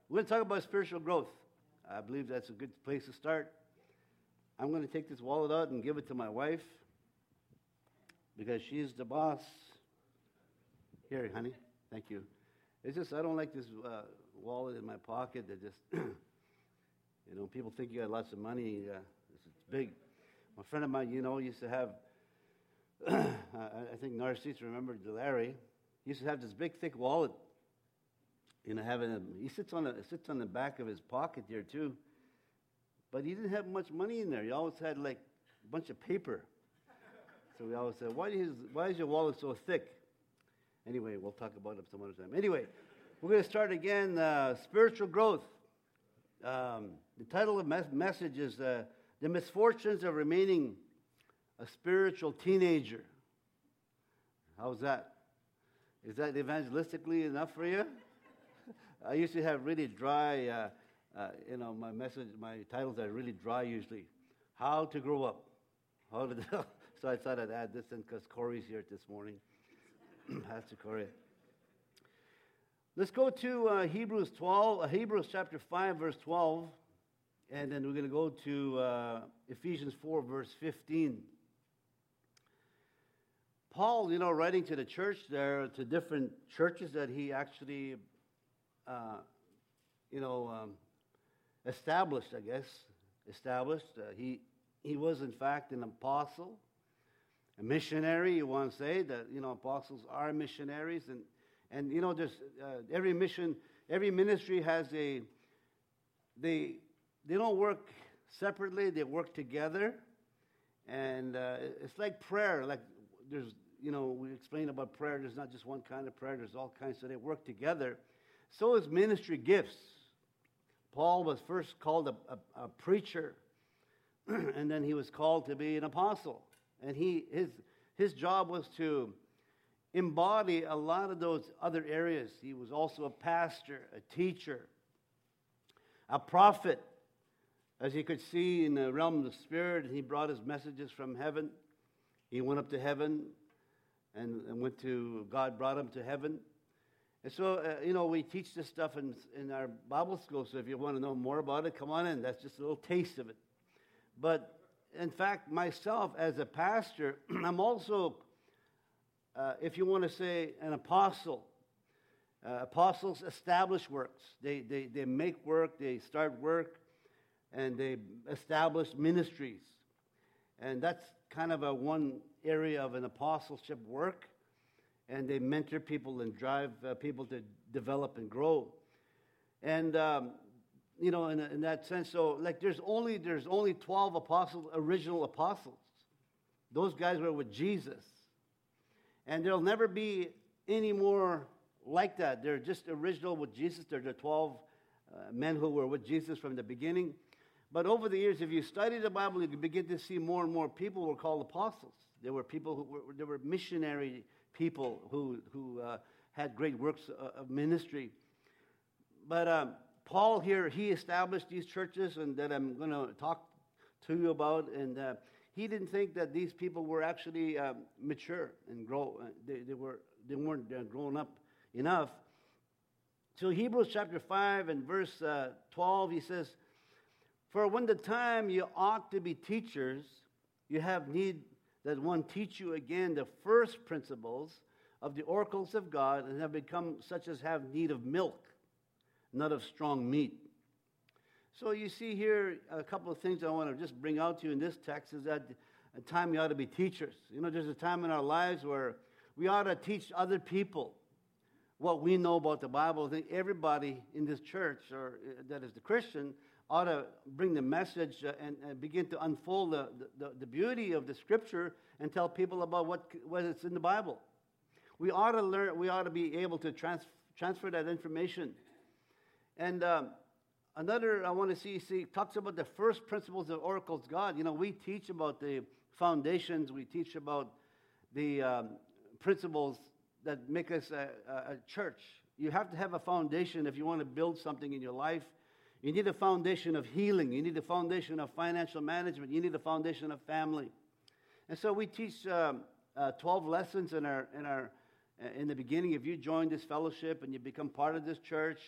we're going to talk about spiritual growth. I believe that's a good place to start. I'm going to take this wallet out and give it to my wife because she's the boss. Here, honey. Thank you. It's just I don't like this wallet in my pocket that just, people think you got lots of money. It's big. My friend of mine, used to have, I think Narcisse remembered Larry. He used to have this big, thick wallet. He sits on the back of his pocket there too. But he didn't have much money in there. He always had like a bunch of paper. So we always said, why is your wallet so thick? Anyway, we'll talk about it some other time. Anyway, we're going to start again, spiritual growth. The title of the message is The Misfortunes of Remaining a Spiritual Teenager. How's that? Is that evangelistically enough for you? I used to have really dry, my titles are really dry usually. How to grow up. So I thought I'd add this in because Corey's here this morning. Pastor Corey. Let's go to Hebrews chapter 5, verse 12. And then we're going to go to Ephesians 4, verse 15. Paul, writing to the church there, to different churches that he actually, established, I guess. He was, in fact, an apostle, a missionary, you want to say, that, apostles are missionaries. And there's every ministry has they don't work separately, they work together. And it's like prayer, like there's, we explain about prayer, there's not just one kind of prayer, there's all kinds, so they work together. So is ministry gifts. Paul was first called a preacher, and then he was called to be an apostle. And his job was to embody a lot of those other areas. He was also a pastor, a teacher, a prophet. As you could see in the realm of the Spirit, he brought his messages from heaven. He went up to heaven and God brought him to heaven. And so, we teach this stuff in our Bible school, so if you want to know more about it, come on in. That's just a little taste of it. But, in fact, myself as a pastor, I'm also, if you want to say, an apostle. Apostles establish works. They make work, they start work, and they establish ministries. And that's kind of one area of an apostleship work. And they mentor people and drive people to develop and grow. And, in that sense, so like there's only 12 apostles, original apostles. Those guys were with Jesus. And there'll never be any more like that. They're just original with Jesus. They're the 12 men who were with Jesus from the beginning. But over the years, if you study the Bible, you can begin to see more and more people who were called apostles. There were people there were missionary people who had great works of ministry. But Paul here, he established these churches and that I'm going to talk to you about. And he didn't think that these people were actually mature and grow. They weren't grown up enough. So Hebrews chapter 5 and verse 12, he says, "For when the time you ought to be teachers, you have need that one teach you again the first principles of the oracles of God, and have become such as have need of milk, not of strong meat." So you see here a couple of things I want to just bring out to you in this text is that a time we ought to be teachers. There's a time in our lives where we ought to teach other people what we know about the Bible. I think everybody in this church, or that is the Christian, ought to bring the message and begin to unfold the beauty of the Scripture and tell people about what is in the Bible. We ought to learn. We ought to be able to transfer that information. And another I want to see talks about the first principles of oracles of God. We teach about the foundations. We teach about the principles that make us a church. You have to have a foundation if you want to build something in your life. You need a foundation of healing. You need a foundation of financial management. You need a foundation of family. And so we teach 12 lessons in the beginning. If you join this fellowship and you become part of this church,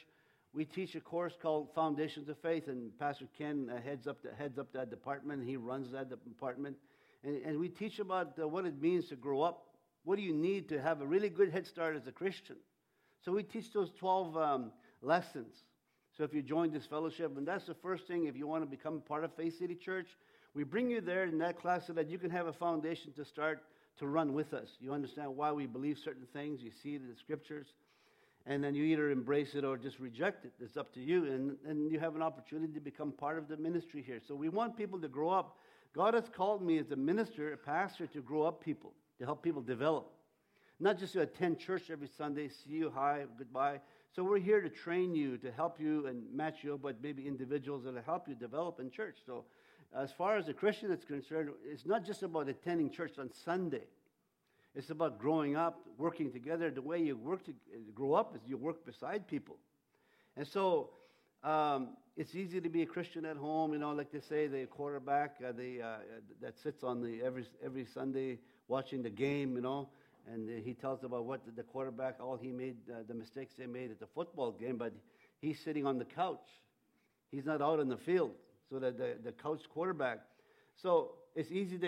We teach a course called Foundations of Faith, and Pastor Ken heads up that department. He runs that department. And we teach about what it means to grow up. What do you need to have a really good head start as a Christian? So we teach those 12 lessons. So if you join this fellowship, and that's the first thing, if you want to become part of Faith City Church, we bring you there in that class so that you can have a foundation to start to run with us. You understand why we believe certain things. You see the scriptures. And then you either embrace it or just reject it. It's up to you. And you have an opportunity to become part of the ministry here. So we want people to grow up. God has called me as a minister, a pastor, to grow up people, to help people develop. Not just to attend church every Sunday, see you, hi, goodbye. So we're here to train you, to help you and match you up with maybe individuals that will help you develop in church. So as far as a Christian is concerned, it's not just about attending church on Sunday. It's about growing up, working together. The way you grow up is you work beside people. And so it's easy to be a Christian at home, like they say, the quarterback that sits on every Sunday watching the game, and he tells about what the quarterback, all he made, the mistakes they made at the football game, but he's sitting on the couch. He's not out in the field. So that the couch quarterback. So it's either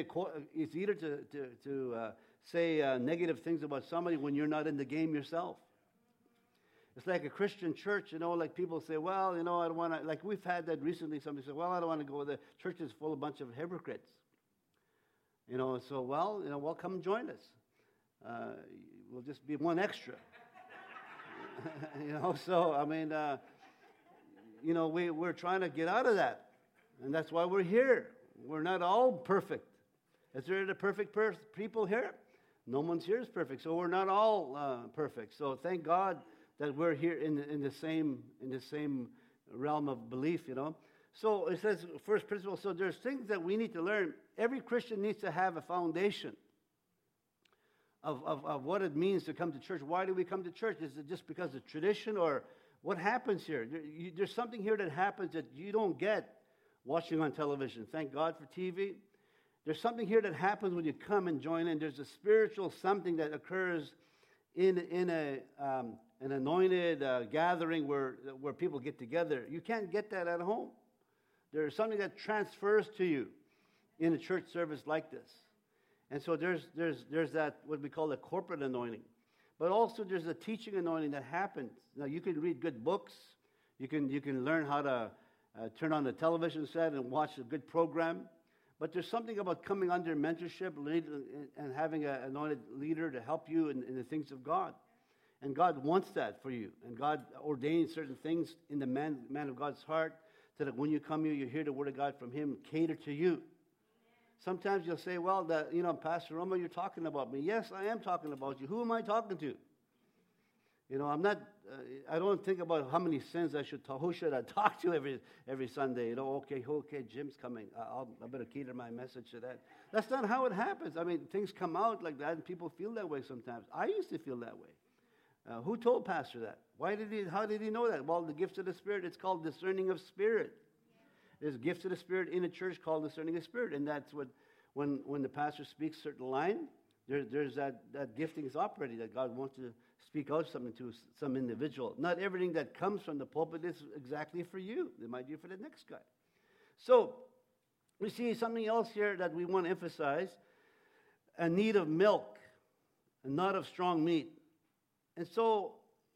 to say negative things about somebody when you're not in the game yourself. It's like a Christian church, like people say, well, I don't want to, like we've had that recently. Somebody said, well, I don't want to go. The church is full of a bunch of hypocrites. So, well, come join us. We'll just be one extra. So, I mean, we're trying to get out of that. And that's why we're here. We're not all perfect. Is there the perfect people here? No one's here is perfect. So we're not all perfect. So thank God that we're here in the same realm of belief, So it says, first principle, so there's things that we need to learn. Every Christian needs to have a foundation of what it means to come to church. Why do we come to church? Is it just because of tradition, or what happens here? There's something here that happens that you don't get watching on television. Thank God for TV. There's something here that happens when you come and join in. There's a spiritual something that occurs in an anointed gathering where people get together. You can't get that at home. There's something that transfers to you in a church service like this. And so there's that, what we call the corporate anointing. But also there's a teaching anointing that happens. Now you can read good books. You can learn how to turn on the television set and watch a good program. But there's something about coming under mentorship and having an anointed leader to help you in the things of God. And God wants that for you. And God ordains certain things in the man of God's heart so that when you come here, you hear the word of God from him cater to you. Sometimes you'll say, well, Pastor Roma, you're talking about me. Yes, I am talking about you. Who am I talking to? I'm not, I don't think about how many sins I should talk. Who should I talk to every Sunday? Okay, Jim's coming. I better cater my message to that. That's not how it happens. I mean, things come out like that, and people feel that way sometimes. I used to feel that way. Who told Pastor that? How did he know that? Well, the gifts of the Spirit, it's called discerning of spirit. There's gifts of the Spirit in a church called discerning of spirit, and that's what, when the pastor speaks a certain line, there's that gifting is operating, that God wants to speak out something to some individual. Not everything that comes from the pulpit is exactly for you. It might be for the next guy. So we see something else here that we want to emphasize, a need of milk and not of strong meat. And so,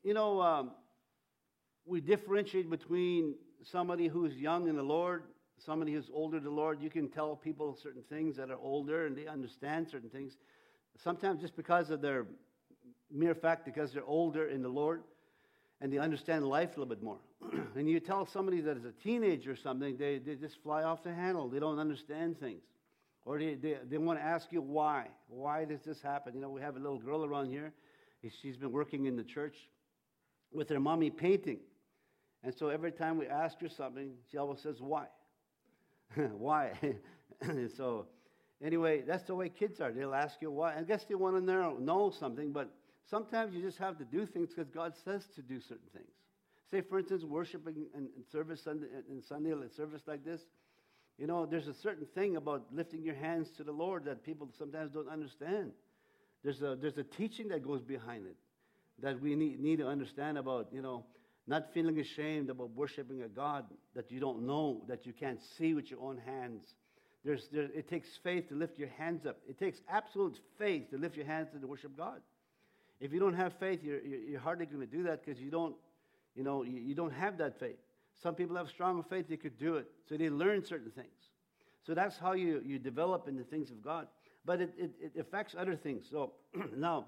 we differentiate between somebody who's young in the Lord, somebody who's older in the Lord. You can tell people certain things that are older and they understand certain things. Sometimes just because of their mere fact, because they're older in the Lord and they understand life a little bit more. And you tell somebody that is a teenager or something, they just fly off the handle. They don't understand things. Or they want to ask you why. Why does this happen? We have a little girl around here. She's been working in the church with her mommy painting. And so every time we ask her something, she always says, why? Why? So anyway, that's the way kids are. They'll ask you why. I guess they want to know something, but sometimes you just have to do things because God says to do certain things. Say, for instance, worshiping and service Sunday service like this. There's a certain thing about lifting your hands to the Lord that people sometimes don't understand. There's a teaching that goes behind it that we need to understand about, Not feeling ashamed about worshiping a God that you don't know, that you can't see with your own hands. It takes faith to lift your hands up. It takes absolute faith to lift your hands to worship God. If you don't have faith, you're hardly going to do that because you don't have that faith. Some people have stronger faith, they could do it. So they learn certain things. So that's how you develop in the things of God. But it affects other things. So now,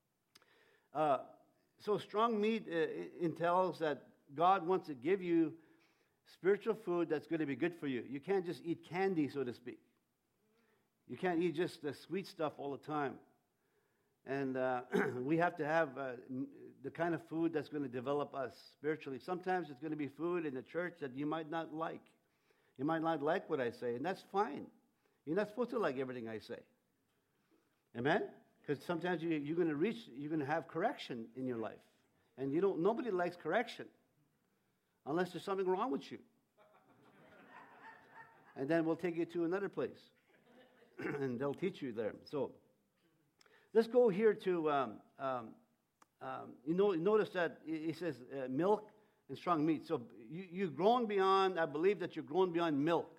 so strong meat entails that God wants to give you spiritual food that's going to be good for you. You can't just eat candy, so to speak. You can't eat just the sweet stuff all the time. And we have to have the kind of food that's going to develop us spiritually. Sometimes it's going to be food in the church that you might not like. You might not like what I say, and that's fine. You're not supposed to like everything I say. Amen? Because sometimes you're going to have correction in your life. And nobody likes correction unless there's something wrong with you. And then we'll take you to another place. And they'll teach you there. So let's go here to, notice that he says milk and strong meat. So you've grown beyond, I believe that you're grown beyond milk.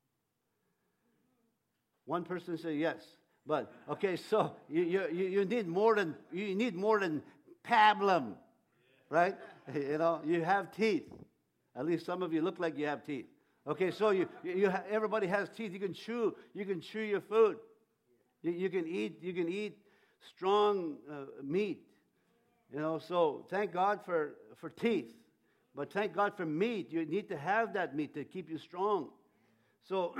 One person said yes. But, okay, so you need more than pablum, right? You have teeth. At least some of you look like you have teeth. Okay, so everybody has teeth. You can chew your food. You can eat strong meat. So thank God for teeth. But thank God for meat. You need to have that meat to keep you strong. So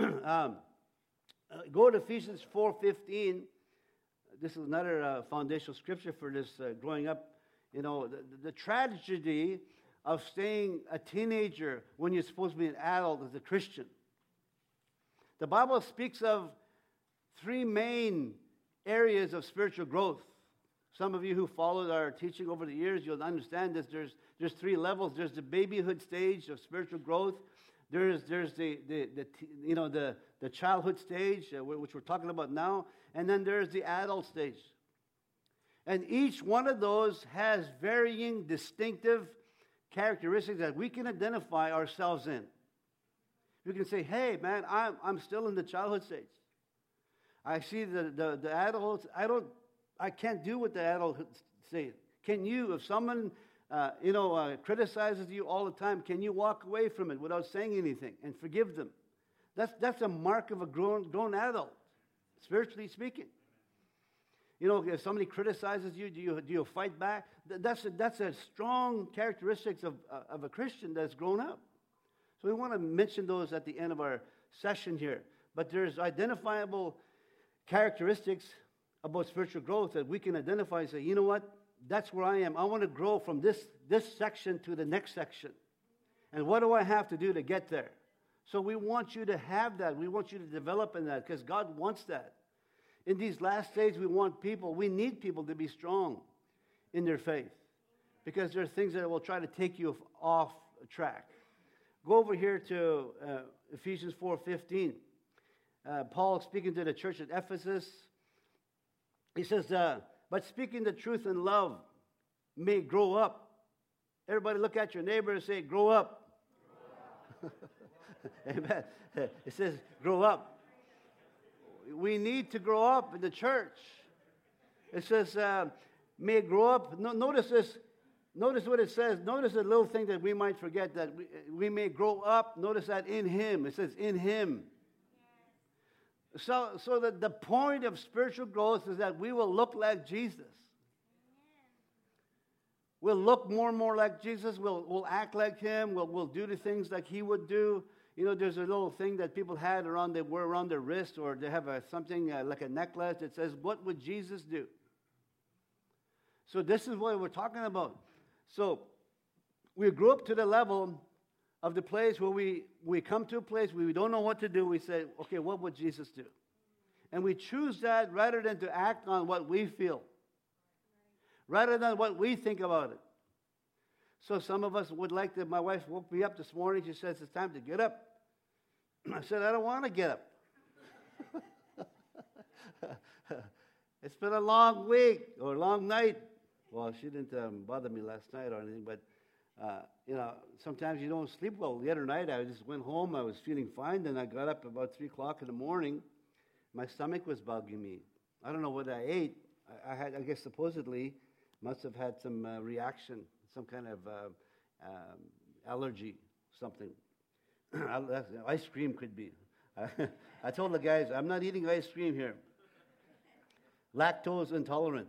go to Ephesians 4:15. This is another foundational scripture for this growing up. The tragedy of staying a teenager when you're supposed to be an adult as a Christian. The Bible speaks of 3 main areas of spiritual growth. Some of you who followed our teaching over the years, you'll understand this. There's 3 levels. There's the babyhood stage of spiritual growth. There's the childhood stage, which we're talking about now, and then there's the adult stage. And each one of those has varying, distinctive characteristics that we can identify ourselves in. You can say, "Hey, man, I'm still in the childhood stage. I see the adults. I can't do what the adults say. Can you, if someone criticizes you all the time, can you walk away from it without saying anything and forgive them? That's a mark of a grown adult, spiritually speaking. If somebody criticizes you, do you fight back? That's a strong characteristics of a Christian that's grown up. So we want to mention those at the end of our session here. But there's identifiable characteristics about spiritual growth that we can identify and say, you know what? That's where I am. I want to grow from this section to the next section. And what do I have to do to get there? So we want you to have that. We want you to develop in that because God wants that. In these last days, we need people to be strong in their faith because there are things that will try to take you off track. Go over here to Ephesians 4:15. Paul speaking to the church at Ephesus. He says, but speaking the truth in love may grow up. Everybody look at your neighbor and say, grow up. Grow up. Amen. It says, grow up. We need to grow up in the church. It says, may grow up. Notice this. Notice what it says. Notice the little thing that we might forget, that we may grow up. Notice that in Him. It says in Him. So that the point of spiritual growth is that we will look like Jesus. We'll look more and more like Jesus. We'll act like Him. We'll do the things like He would do. There's a little thing that people had wear around their wrist, or they have something like a necklace that says, what would Jesus do? So this is what we're talking about. So we grew up to the level of the place where we come to a place where we don't know what to do. We say, okay, what would Jesus do? And we choose that rather than to act on what we feel, rather than what we think about it. So some of us would like to, my wife woke me up this morning. She says, it's time to get up. I said, I don't want to get up. It's been a long week or a long night. Well, she didn't bother me last night or anything, but Sometimes you don't sleep well. The other night, I just went home. I was feeling fine. Then I got up about 3 o'clock in the morning. My stomach was bugging me. I don't know what I ate. I guess supposedly must have had some reaction, some kind of allergy, something. Ice cream could be. I told the guys, I'm not eating ice cream here. Lactose intolerant.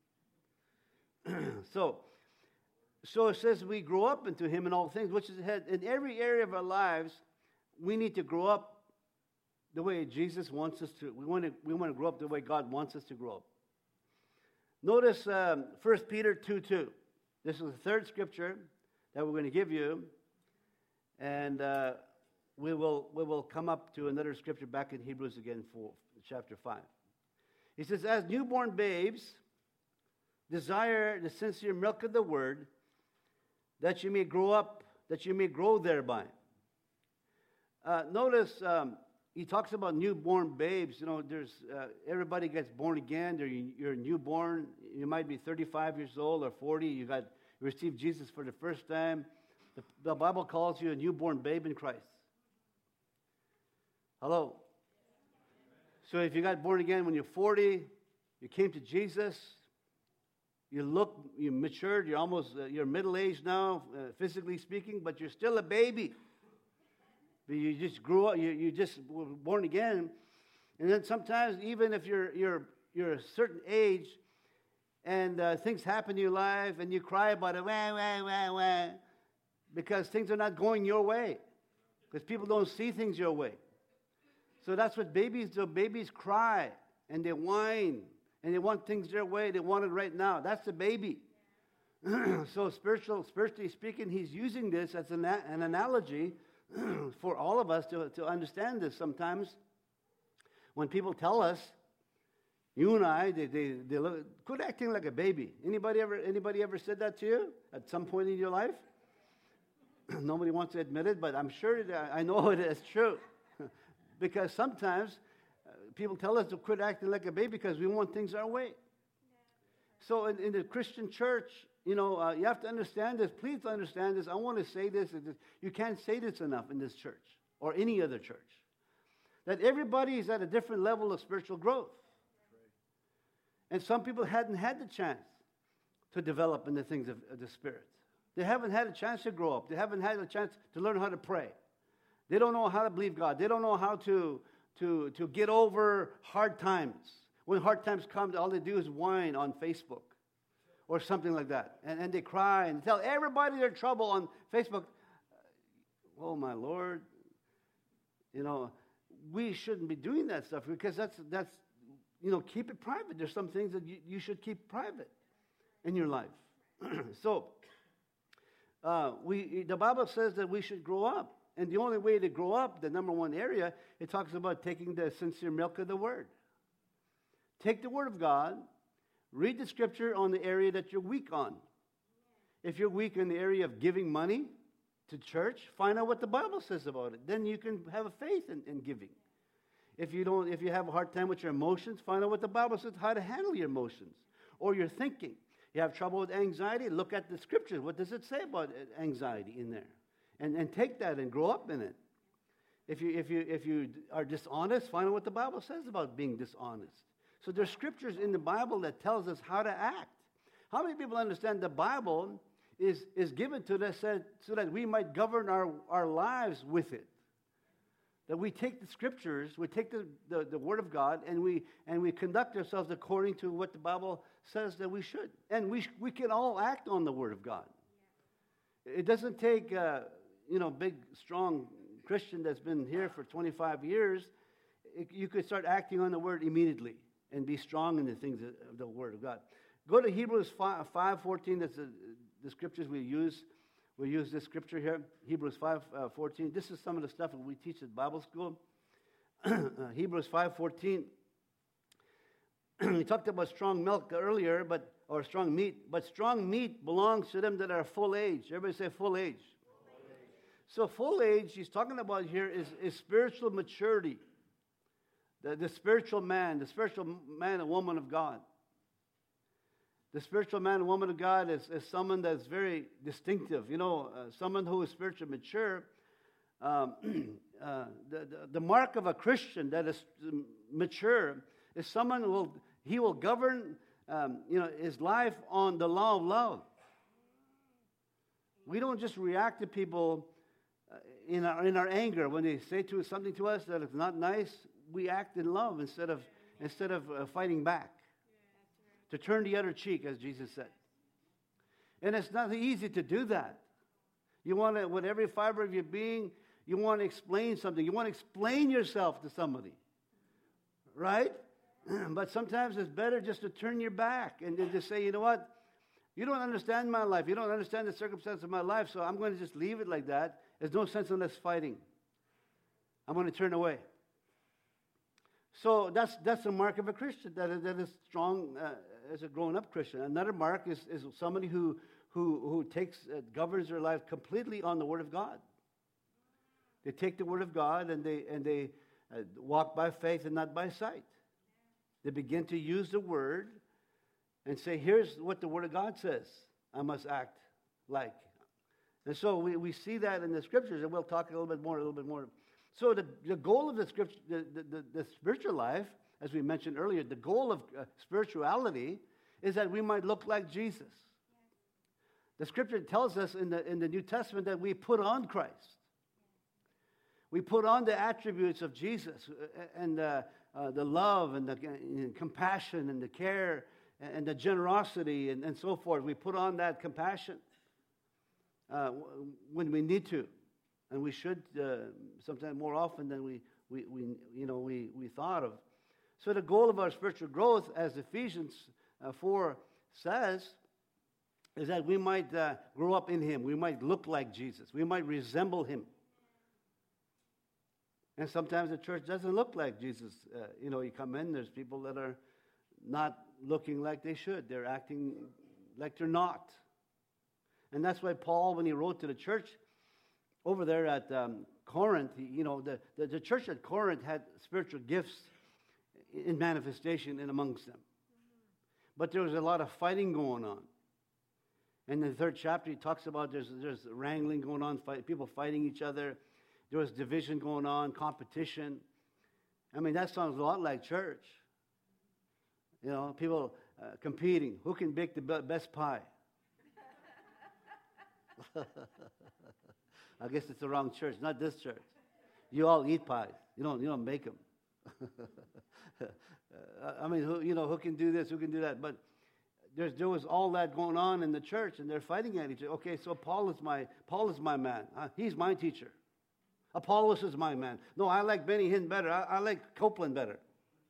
So it says we grow up into Him in all things, which is in every area of our lives. We need to grow up the way Jesus wants us to. We want to grow up the way God wants us to grow up. Notice 1 Peter 2:2. This is the third scripture that we're going to give you, and we will come up to another scripture back in Hebrews again for chapter 5. He says, as newborn babes, desire the sincere milk of the word, that you may grow up, that you may grow thereby. Notice he talks about newborn babes. There's everybody gets born again. You're a newborn. You might be 35 years old or 40. You received Jesus for the first time. The Bible calls you a newborn babe in Christ. Hello. So if you got born again when you're 40, you came to Jesus, you matured, you're middle-aged now, physically speaking, but you're still a baby. You just grew up, you just were born again. And then sometimes, even if you're a certain age, and things happen in your life, and you cry about it, wah, wah, wah, wah, because things are not going your way, because people don't see things your way. So that's what babies do. Babies cry, and they whine, and they want things their way. They want it right now. That's the baby. So spiritually speaking, he's using this as an analogy for all of us to understand this. Sometimes when people tell us, you and I, they look, quit acting like a baby. Anybody ever said that to you at some point in your life? Nobody wants to admit it, but I'm sure I know it is true. Because sometimes people tell us to quit acting like a baby because we want things our way. So in the Christian church, you have to understand this. Please understand this. I want to say this. You can't say this enough in this church or any other church. That everybody is at a different level of spiritual growth. And some people hadn't had the chance to develop in the things of the Spirit. They haven't had a chance to grow up. They haven't had a chance to learn how to pray. They don't know how to believe God. They don't know how to get over hard times. When hard times come, all they do is whine on Facebook or something like that. And they cry and tell everybody their trouble on Facebook. Oh, my Lord. We shouldn't be doing that stuff because that's keep it private. There's some things that you should keep private in your life. So, the Bible says that we should grow up. And the only way to grow up, the number one area, it talks about taking the sincere milk of the Word. Take the Word of God, read the Scripture on the area that you're weak on. If you're weak in the area of giving money to church, find out what the Bible says about it. Then you can have a faith in giving. If you have a hard time with your emotions, find out what the Bible says, how to handle your emotions or your thinking. You have trouble with anxiety, look at the Scriptures. What does it say about anxiety in there? And take that and grow up in it. If you are dishonest, find out what the Bible says about being dishonest. So there's scriptures in the Bible that tells us how to act. How many people understand the Bible is given to us so that we might govern our lives with it? That we take the scriptures, we take the Word of God, and we conduct ourselves according to what the Bible says that we should. And we can all act on the Word of God. It doesn't take big, strong Christian that's been here for 25 years. You could start acting on the Word immediately and be strong in the things of the Word of God. Go to Hebrews 5:14. That's the scriptures we use. We use this scripture here, Hebrews 5:14. This is some of the stuff that we teach at Bible school. Hebrews 5:14. We talked about strong milk earlier, or strong meat. But strong meat belongs to them that are full age. Everybody say full age. So full age, he's talking about here is spiritual maturity. The spiritual man and woman of God. The spiritual man and woman of God is someone that's very distinctive. Someone who is spiritually mature. The mark of a Christian that is mature is someone who will govern his life on the law of love. We don't just react to people in our anger when they say something to us that is not nice. We act in love instead of fighting back. To turn the other cheek, as Jesus said. And it's not easy to do that. You want to, with every fiber of your being, you want to explain something. You want to explain yourself to somebody. Right? But sometimes it's better just to turn your back and then just say, you know what? You don't understand my life. You don't understand the circumstance of my life, so I'm going to just leave it like that. There's no sense in us fighting. I'm going to turn away. So that's the mark of a Christian, that is strong as a grown-up Christian. Another mark is somebody who governs their life completely on the Word of God. They take the Word of God and they walk by faith and not by sight. They begin to use the Word and say, here's what the Word of God says I must act like. And so we see that in the Scriptures, and we'll talk a little bit more. So the goal of the Scripture, the spiritual life, as we mentioned earlier, the goal of spirituality is that we might look like Jesus. The Scripture tells us in the New Testament that we put on Christ. We put on the attributes of Jesus and the love and the compassion and the care and the generosity and so forth. We put on that compassion when we need to, and we should sometimes more often than we thought of. So the goal of our spiritual growth, as Ephesians 4 says, is that we might grow up in Him. We might look like Jesus. We might resemble Him. And sometimes the church doesn't look like Jesus. You come in, there's people that are not looking like they should. They're acting like they're not. And that's why Paul, when he wrote to the church over there at Corinth, the church at Corinth had spiritual gifts in manifestation and amongst them. But there was a lot of fighting going on. And in the 3rd chapter, he talks about there's wrangling going on, people fighting each other. There was division going on, competition. I mean, that sounds a lot like church. People competing. Who can bake the best pie? I guess it's the wrong church, not this church. You all eat pies. You don't make them. I mean, who can do this? Who can do that? But there was all that going on in the church, and they're fighting at each other. Okay, so Paul is my man. He's my teacher. Apollos is my man. No, I like Benny Hinn better. I like Copeland better.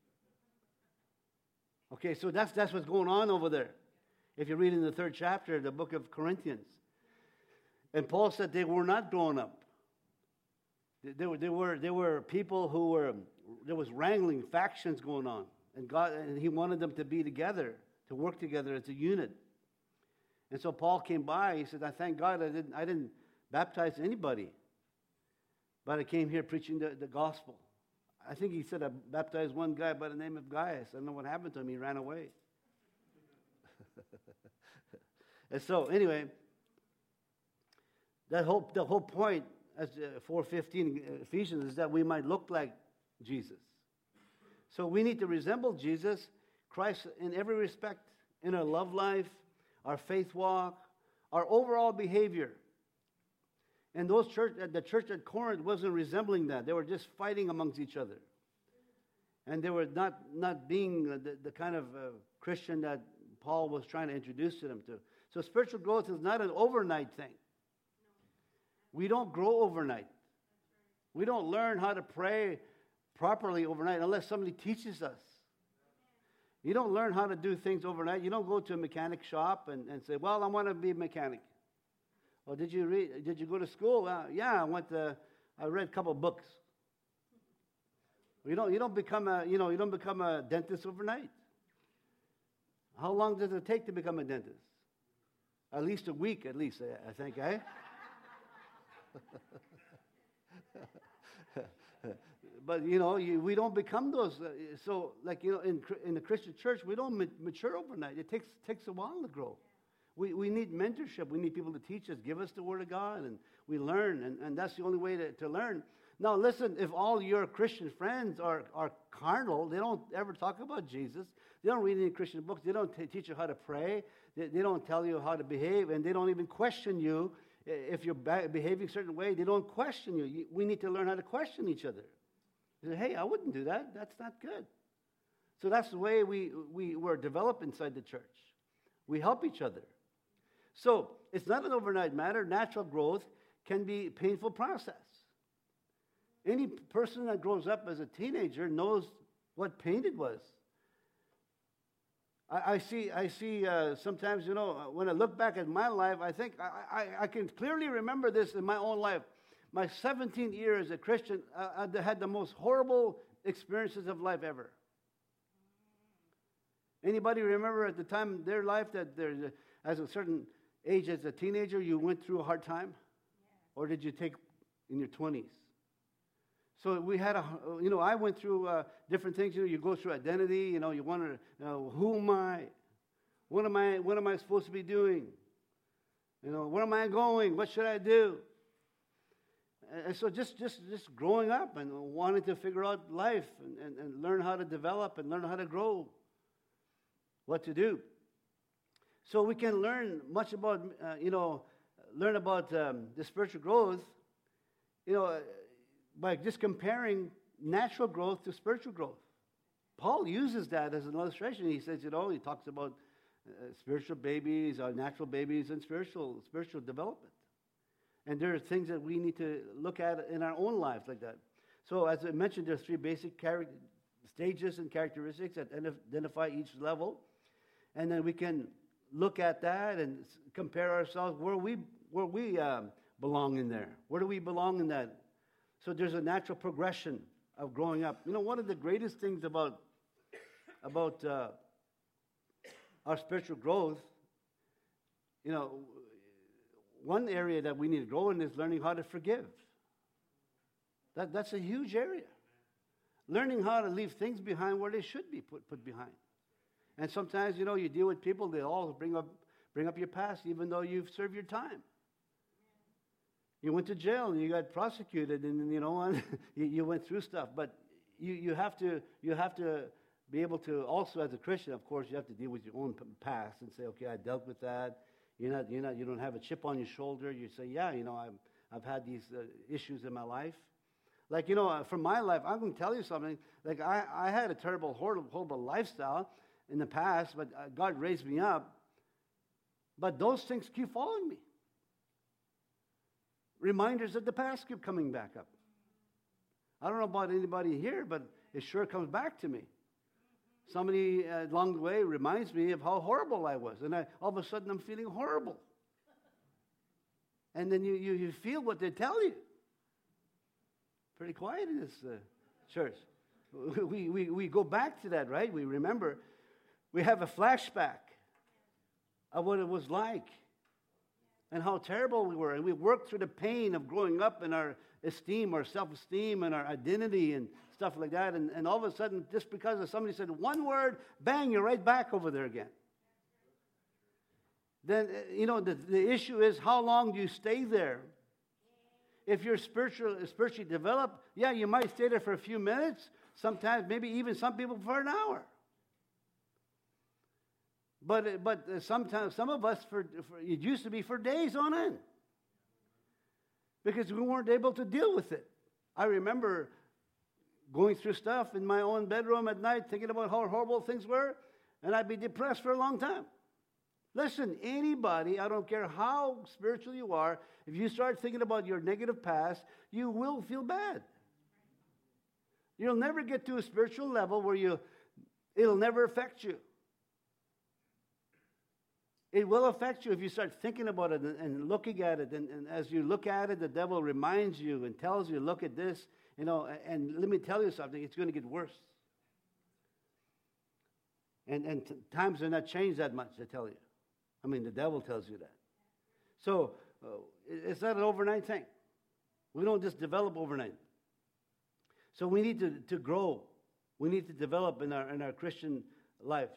Okay, so that's what's going on over there. If you read in the 3rd chapter of the book of Corinthians. And Paul said they were not grown up. There were people who were, there was wrangling, factions going on. And He wanted them to be together, to work together as a unit. And so Paul came by, he said, I thank God I didn't baptize anybody. But I came here preaching the gospel. I think he said I baptized one guy by the name of Gaius. I don't know what happened to him. He ran away. And so, anyway, the whole point, as 4:15 Ephesians, is that we might look like Jesus. So we need to resemble Jesus, Christ, in every respect, in our love life, our faith walk, our overall behavior. And the church at Corinth wasn't resembling that. They were just fighting amongst each other. And they were not being the kind of Christian that Paul was trying to introduce to them to. So spiritual growth is not an overnight thing. We don't grow overnight. We don't learn how to pray properly overnight unless somebody teaches us. You don't learn how to do things overnight. You don't go to a mechanic shop and say, well, I want to be a mechanic. Well, did you go to school? Yeah, I read a couple of books. You don't become a dentist overnight. How long does it take to become a dentist? At least a week, I think, eh? But we don't become those. So, like in the Christian church, we don't mature overnight. It takes a while to grow. We need mentorship. We need people to teach us, give us the Word of God, and we learn. And that's the only way to learn. Now, listen, if all your Christian friends are carnal, they don't ever talk about Jesus. They don't read any Christian books. They don't teach you how to pray. They don't tell you how to behave, and they don't even question you if you're behaving a certain way. They don't question you. We need to learn how to question each other. They say, hey, I wouldn't do that. That's not good. So that's the way we were developed inside the church. We help each other. So it's not an overnight matter. Natural growth can be a painful process. Any person that grows up as a teenager knows what pain it was. I see. Sometimes, when I look back at my life, I think I can clearly remember this in my own life. My 17th year as a Christian, I had the most horrible experiences of life ever. Anybody remember at the time in their life that as a certain age, as a teenager, you went through a hard time? Or did you take in your 20s? So we had I went through different things. You go through identity. You wonder, who am I? What am I supposed to be doing? Where am I going? What should I do? And so just growing up and wanting to figure out life and learn how to develop and learn how to grow, what to do. So we can learn much about, the spiritual growth, by just comparing natural growth to spiritual growth. Paul uses that as an illustration. He says, he talks about spiritual babies, natural babies, and spiritual development. And there are things that we need to look at in our own lives like that. So as I mentioned, there's 3 basic stages and characteristics that identify each level. And then we can look at that and compare ourselves where we belong in there. Where do we belong in that? So there's a natural progression of growing up. One of the greatest things about our spiritual growth, one area that we need to grow in is learning how to forgive. That's a huge area. Learning how to leave things behind where they should be put behind. And sometimes, you deal with people, they all bring up your past, even though you've served your time. You went to jail and you got prosecuted, and you went through stuff. But you have to be able to also, as a Christian, of course, you have to deal with your own past and say, okay, I dealt with that. You don't have a chip on your shoulder. You say, yeah, I've had these issues in my life. Like, from my life, I'm going to tell you something. Like, I had a terrible, horrible lifestyle in the past, but God raised me up. But those things keep following me. Reminders of the past keep coming back up. I don't know about anybody here, but it sure comes back to me. Somebody along the way reminds me of how horrible I was, and all of a sudden I'm feeling horrible. And then you feel what they tell you. Pretty quiet in this church. We go back to that, right? We remember. We have a flashback of what it was like and how terrible we were. And we worked through the pain of growing up in our esteem, our self-esteem, and our identity and stuff like that. And all of a sudden, just because of somebody said one word, bang, you're right back over there again. Then, the issue is, how long do you stay there? If you're spiritually developed, yeah, you might stay there for a few minutes, sometimes maybe even some people for an hour. But sometimes, some of us, it used to be for days on end. Because we weren't able to deal with it. I remember going through stuff in my own bedroom at night, thinking about how horrible things were, and I'd be depressed for a long time. Listen, anybody, I don't care how spiritual you are, if you start thinking about your negative past, you will feel bad. You'll never get to a spiritual level where it'll never affect you. It will affect you if you start thinking about it and looking at it. And as you look at it, the devil reminds you and tells you, look at this, and let me tell you something, it's going to get worse. And times are not changed that much, I tell you. I mean, the devil tells you that. So, it's not an overnight thing. We don't just develop overnight. So we need to grow. We need to develop in our Christian life.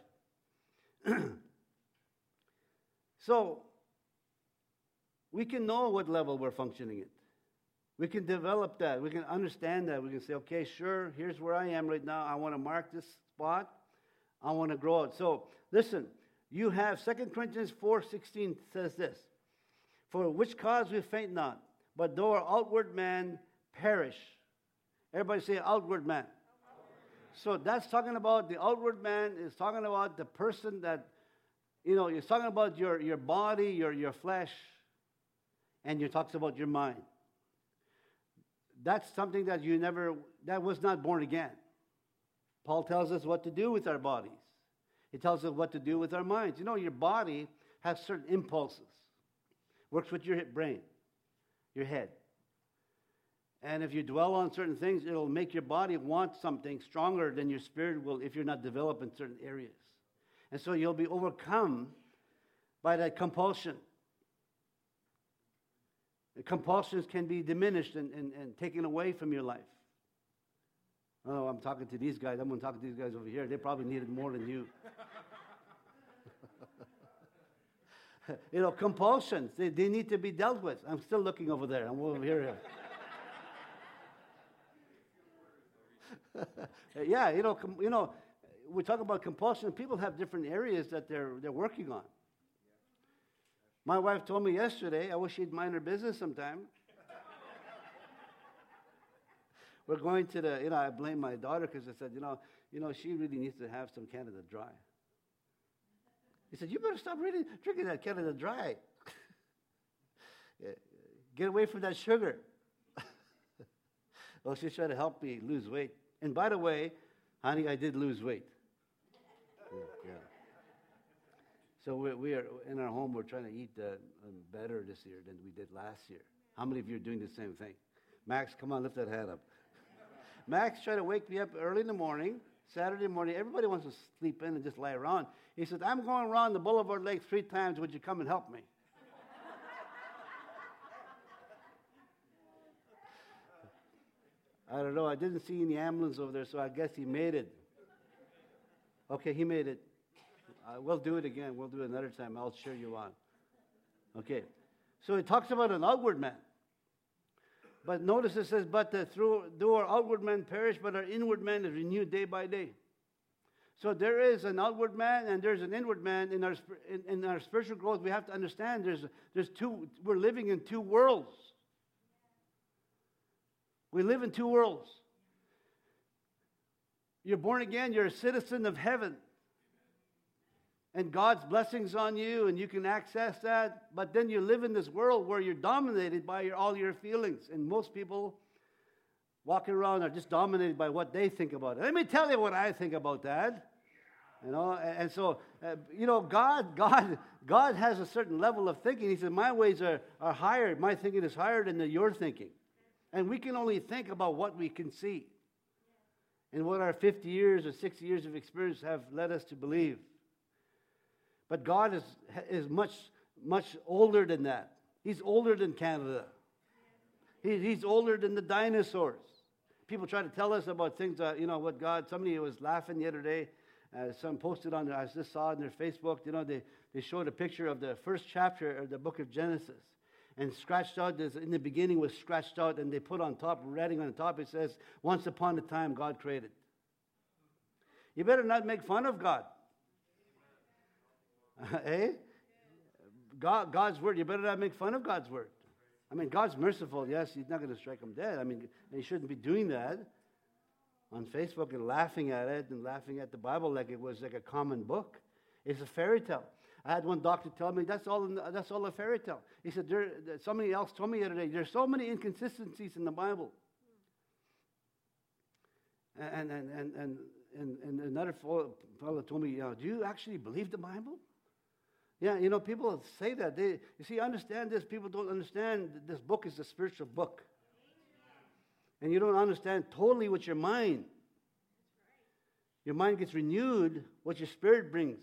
So we can know what level we're functioning at. We can develop that. We can understand that. We can say, okay, sure, here's where I am right now. I want to mark this spot. I want to grow it. So listen, you have 2 Corinthians 4:16 says this. For which cause we faint not, but though our outward man perish. Everybody say outward man. So that's talking about the outward man. Is talking about the person that, it's talking about your body, your flesh, and it talks about your mind. That's something that that was not born again. Paul tells us what to do with our bodies. He tells us what to do with our minds. Your body has certain impulses. Works with your brain, your head. And if you dwell on certain things, it'll make your body want something stronger than your spirit will if you're not developed in certain areas. And so you'll be overcome by that compulsion. The compulsions can be diminished and taken away from your life. Oh, I'm talking to these guys. I'm going to talk to these guys over here. They probably need it more than you. Compulsions, they need to be dealt with. I'm still looking over there. I'm over here. Yeah, we talk about compulsion. People have different areas that they're working on. My wife told me yesterday, I wish she'd mind her business sometime. We're going to I blame my daughter because I said, she really needs to have some Canada Dry. He said, you better stop really drinking that Canada Dry. Get away from that sugar. Well, she's trying to help me lose weight. And by the way, honey, I did lose weight. Yeah. So we are in our home. We're trying to eat better this year than we did last year. How many of you are doing the same thing? Max, come on, lift that hand up. Max tried to wake me up early in the morning, Saturday morning. Everybody wants to sleep in and just lie around. He said, I'm going around the Boulevard Lake 3 times. Would you come and help me? I don't know. I didn't see any ambulance over there, so I guess he made it. Okay, he made it. We'll do it again. We'll do it another time. I'll cheer you on. Okay. So it talks about an outward man. But notice it says, but though our outward man perish, but our inward man is renewed day by day. So there is an outward man and there's an inward man. In our spiritual growth, we have to understand there's two. We're living in two worlds. We live in two worlds. You're born again. You're a citizen of heaven. And God's blessings on you, and you can access that. But then you live in this world where you're dominated by all your feelings. And most people walking around are just dominated by what they think about it. Let me tell you what I think about that. And so, God has a certain level of thinking. He said, my ways are higher. My thinking is higher than your thinking. And we can only think about what we can see. And what our 50 years or 60 years of experience have led us to believe. But God is much, much older than that. He's older than Canada. He's older than the dinosaurs. People try to tell us about things, what God, somebody was laughing the other day. Some posted on there, I just saw it on their Facebook, they showed a picture of the first chapter of the book of Genesis. And scratched out, in the beginning was scratched out, and they put on top, writing on the top, it says, once upon a time God created. You better not make fun of God. God's word, you better not make fun of God's word. I mean, God's merciful, yes, he's not going to strike them dead. I mean, he shouldn't be doing that on Facebook and laughing at it and laughing at the Bible like it was like a common book. It's a fairy tale. I had one doctor tell me that's all a fairy tale. He said, somebody else told me the other day, there's so many inconsistencies in the Bible. And another fellow told me, do you actually believe the Bible? Yeah, people say that. Understand this. People don't understand that this book is a spiritual book. And you don't understand totally with your mind. Your mind gets renewed, what your spirit brings.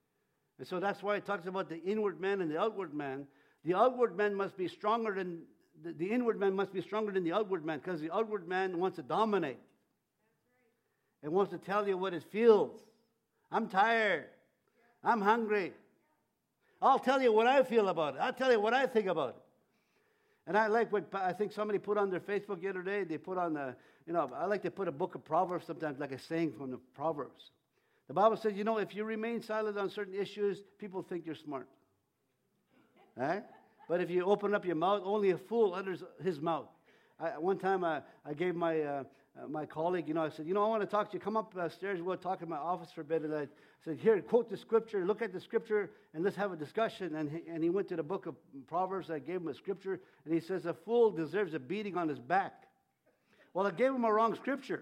And so that's why it talks about the inward man and the outward man. The outward man must be stronger the inward man must be stronger than the outward man, because the outward man wants to dominate. It wants to tell you what it feels. I'm tired. I'm hungry. I'll tell you what I feel about it. I'll tell you what I think about it. And I like what I think somebody put on their Facebook the other day. They put on I like to put a book of Proverbs sometimes, like a saying from the Proverbs. The Bible says, if you remain silent on certain issues, people think you're smart. Right? But if you open up your mouth, only a fool utters his mouth. One time I gave my colleague, I said, I want to talk to you. Come upstairs. We'll talk in my office for a bit. And I said, here, quote the scripture. Look at the scripture, and let's have a discussion. And he went to the book of Proverbs. I gave him a scripture, and he says, a fool deserves a beating on his back. Well, I gave him a wrong scripture.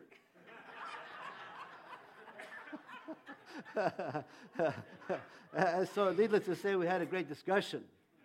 So needless to say, we had a great discussion.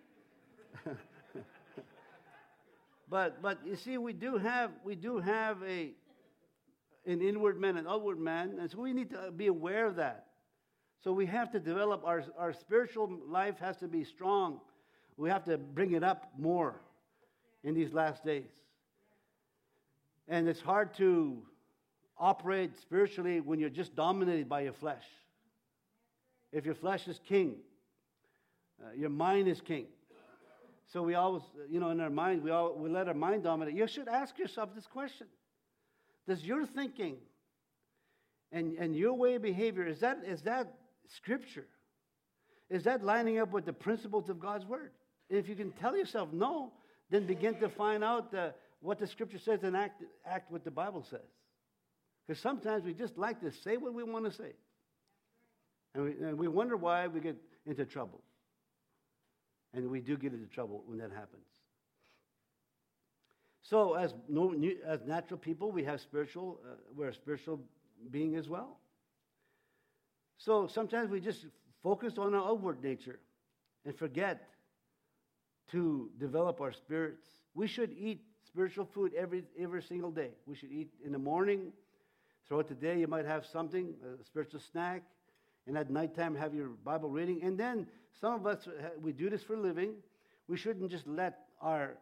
But you see, we do have an inward man and outward man, and so we need to be aware of that. So we have to develop our spiritual life has to be strong. We have to bring it up more in these last days. And it's hard to operate spiritually when you're just dominated by your flesh. If your flesh is king, your mind is king. So we always, in our mind, we let our mind dominate. You should ask yourself this question. Does your thinking and your way of behavior, is that Scripture? Is that lining up with the principles of God's Word? And if you can tell yourself no, then begin to find out what the Scripture says and act what the Bible says. Because sometimes we just like to say what we want to say. And we wonder why we get into trouble. And we do get into trouble when that happens. So as natural people, we have we're a spiritual being as well. So sometimes we just focus on our outward nature and forget to develop our spirits. We should eat spiritual food every single day. We should eat in the morning. Throughout the day, you might have something, a spiritual snack. And at nighttime, have your Bible reading. And then some of us, we do this for a living. We shouldn't just let our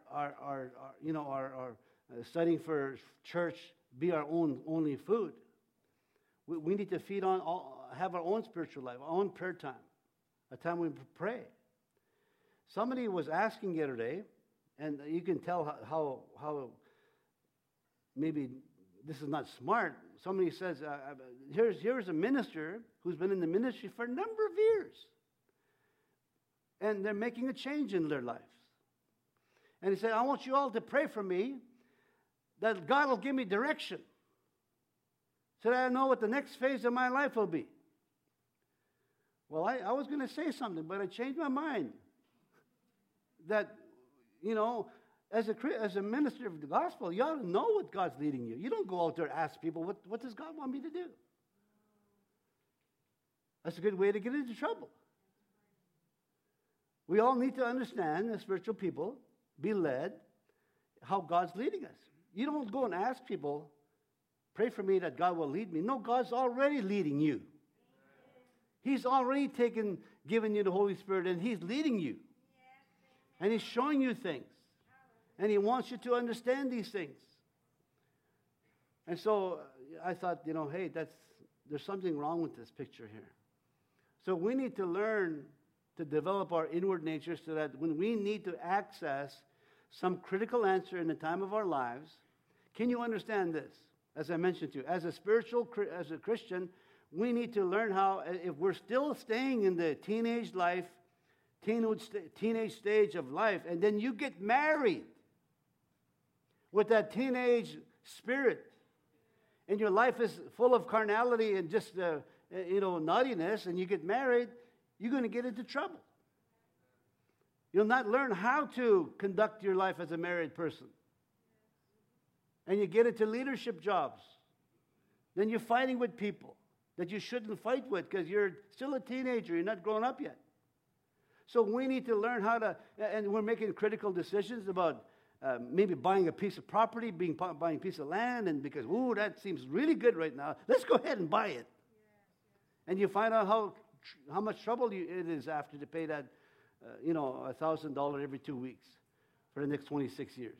studying for church be our only food. We need to have our own spiritual life, our own prayer time, a time when we pray. Somebody was asking the other day, and you can tell how maybe this is not smart. Somebody says, here's a minister who's been in the ministry for a number of years. And they're making a change in their lives. And he said, I want you all to pray for me that God will give me direction so that I know what the next phase of my life will be. Well, I was going to say something, but I changed my mind. That, as a minister of the gospel, you ought to know what God's leading you. You don't go out there and ask people, what does God want me to do? That's a good way to get into trouble. We all need to understand, as spiritual people, be led how God's leading us. You don't go and ask people, pray for me that God will lead me. No, God's already leading you. He's already given you the Holy Spirit, and He's leading you. And He's showing you things. And He wants you to understand these things. And so I thought, hey, there's something wrong with this picture here. So we need to learn to develop our inward nature so that when we need to access some critical answer in the time of our lives, can you understand this? As I mentioned to you, as a Christian, we need to learn how, if we're still staying in the teenage stage of life, and then you get married with that teenage spirit, and your life is full of carnality and just naughtiness, and you get married, you're going to get into trouble. You'll not learn how to conduct your life as a married person. And you get into leadership jobs. Then you're fighting with people that you shouldn't fight with because you're still a teenager. You're not grown up yet. So we need to learn how to, and we're making critical decisions about maybe buying a piece of property, buying a piece of land, and because, that seems really good right now, let's go ahead and buy it. And you find out how much trouble it is after to pay that, $1,000 every 2 weeks. for the next 26 years.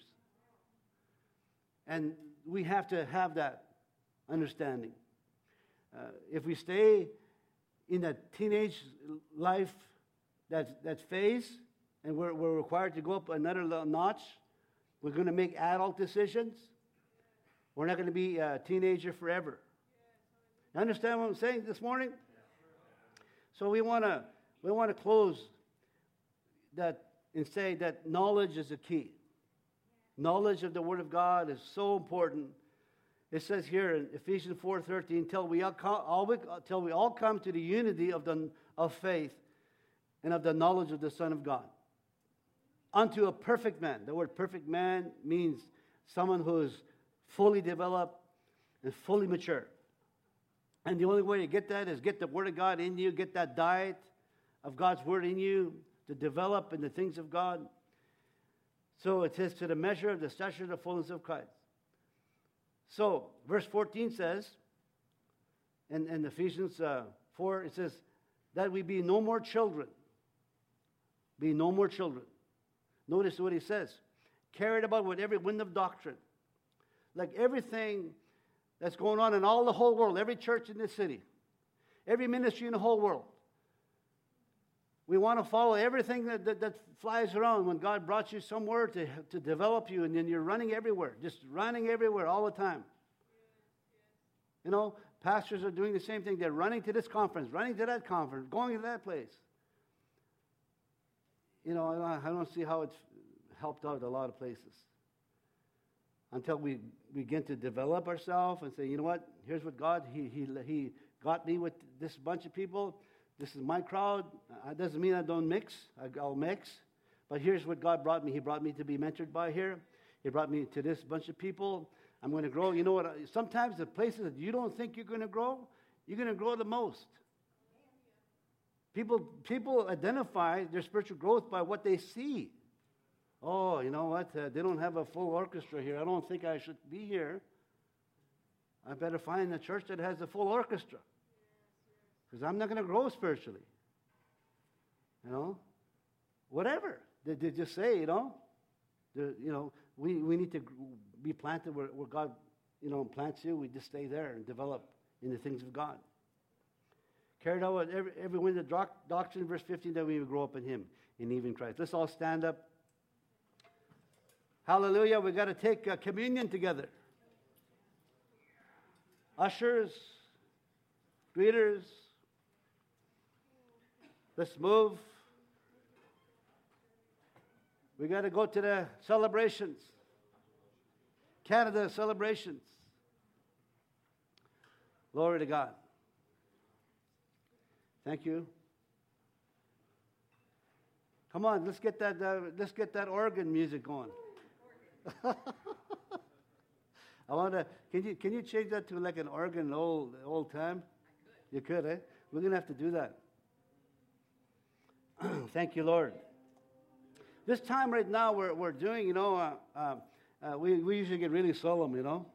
And we have to have that understanding. If we stay in that teenage life, that phase, and we're required to go up another notch, we're going to make adult decisions. We're not going to be a teenager forever. You understand what I'm saying this morning? So we want to close that and say that knowledge is a key. Knowledge of the Word of God is so important. It says here in Ephesians 4:13, till we all come to the unity of faith and of the knowledge of the Son of God, unto a perfect man. The word perfect man means someone who is fully developed and fully mature. And the only way to get that is get the Word of God in you, get that diet of God's Word in you to develop in the things of God. So it says, to the measure of the stature of the fullness of Christ. So, verse 14 says, in Ephesians 4, it says, that we be no more children. Be no more children. Notice what he says. Carried about with every wind of doctrine. Like everything that's going on in all the whole world, every church in this city, every ministry in the whole world. We want to follow everything that flies around when God brought you somewhere to develop you, and then you're running everywhere, just running everywhere all the time. You know, pastors are doing the same thing. They're running to this conference, running to that conference, going to that place. You know, I don't see how it's helped out a lot of places. Until we begin to develop ourselves and say, you know what, here's what God, He got me with this bunch of people. This is my crowd. It doesn't mean I don't mix. I'll mix. But here's what God brought me. He brought me to be mentored by here. He brought me to this bunch of people. I'm going to grow. You know what? Sometimes the places that you don't think you're going to grow, you're going to grow the most. People identify their spiritual growth by what they see. Oh, you know what? They don't have a full orchestra here. I don't think I should be here. I better find a church that has a full orchestra. Because I'm not going to grow spiritually. You know? Whatever. They just say, you know. We need to be planted where God, plants you. We just stay there and develop in the things of God. Carried out with every wind of doctrine, verse 15, that we would grow up in Him, in even Christ. Let's all stand up. Hallelujah. We've got to take communion together. Ushers, greeters, let's move. We got to go to the celebrations. Canada celebrations. Glory to God. Thank you. Come on, let's get that organ music going. I want to. Can you change that to like an organ old time? You could, eh? We're gonna have to do that. Thank you, Lord. This time right now we're doing, we usually get really solemn, you know.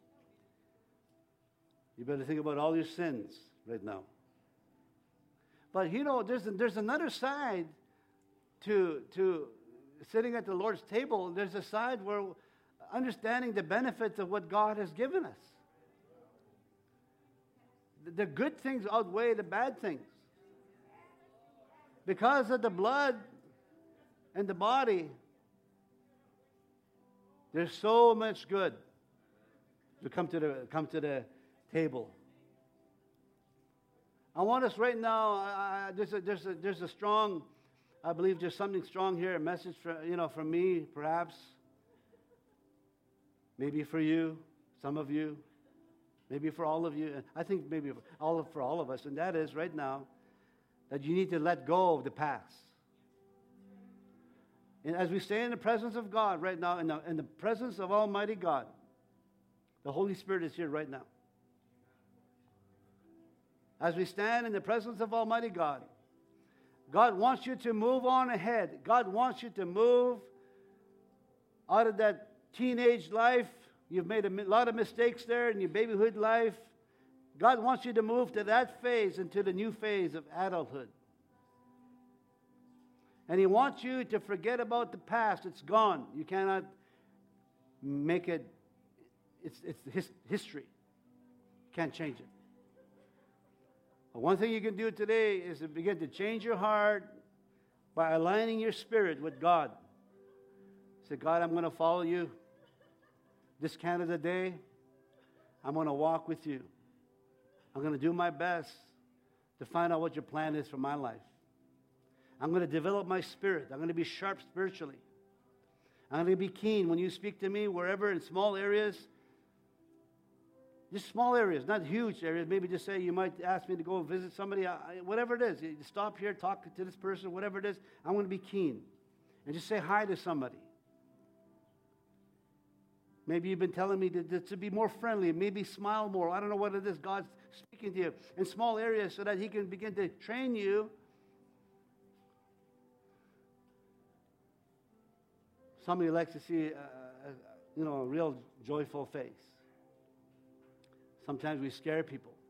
You better think about all your sins right now. But there's another side to sitting at the Lord's table. There's a side where understanding the benefits of what God has given us. The good things outweigh the bad things. Because of the blood and the body, there's so much good to come to the table. I want us right now. There's a strong. I believe there's something strong here. A message from me, perhaps. Maybe for you, some of you, maybe for all of you. I think maybe for all of us, and that is right now that you need to let go of the past. And as we stay in the presence of God right now, in the presence of Almighty God, the Holy Spirit is here right now. As we stand in the presence of Almighty God, God wants you to move on ahead. God wants you to move out of that teenage life. You've made a lot of mistakes there in your babyhood life. God wants you to move to that phase, into the new phase of adulthood. And He wants you to forget about the past. It's gone. You cannot make it, it's history. You can't change it. But one thing you can do today is to begin to change your heart by aligning your spirit with God. Say, God, I'm going to follow you. This Canada Day, I'm going to walk with you. I'm going to do my best to find out what your plan is for my life. I'm going to develop my spirit. I'm going to be sharp spiritually. I'm going to be keen when you speak to me wherever in small areas. Just small areas, not huge areas. Maybe just say you might ask me to go visit somebody. Whatever it is, you stop here, talk to this person, whatever it is. I'm going to be keen. And just say hi to somebody. Maybe you've been telling me to be more friendly, maybe smile more. I don't know what it is. God's speaking to you in small areas so that He can begin to train you. Somebody likes to see, a real joyful face. Sometimes we scare people.